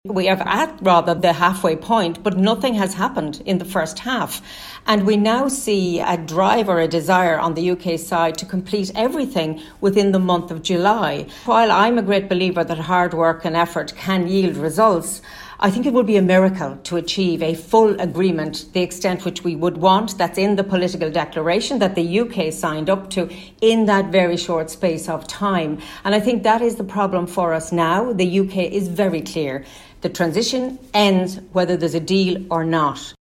We are at rather the halfway point, but nothing has happened in the first half. And we now see a drive or a desire on the UK side to complete everything within the month of July. While I'm a great believer that hard work and effort can yield results, I think it would be a miracle to achieve a full agreement, the extent which we would want, that's in the political declaration that the UK signed up to in that very short space of time. And I think that is the problem for us now. The UK is very clear. The transition ends whether there's a deal or not.